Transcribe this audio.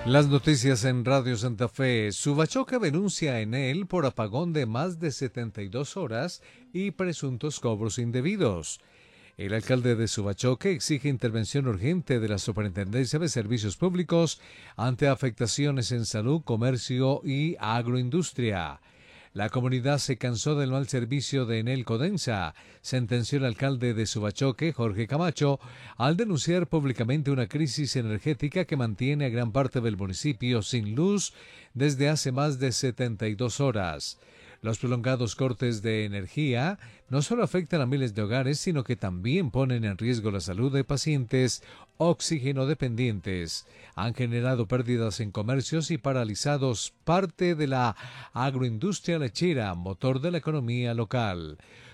Las noticias en Radio Santa Fe. Subachoque denuncia a Enel por apagón de más de 72 horas y presuntos cobros indebidos. El alcalde de Subachoque exige intervención urgente de la Superintendencia de Servicios Públicos ante afectaciones en salud, comercio y agroindustria. La comunidad se cansó del mal servicio de Enel Codensa, sentenció el alcalde de Subachoque, Jorge Camacho, al denunciar públicamente una crisis energética que mantiene a gran parte del municipio sin luz desde hace más de 72 horas. Los prolongados cortes de energía no solo afectan a miles de hogares, sino que también ponen en riesgo la salud de pacientes oxígeno dependientes. Han generado pérdidas en comercios y paralizados parte de la agroindustria lechera, motor de la economía local.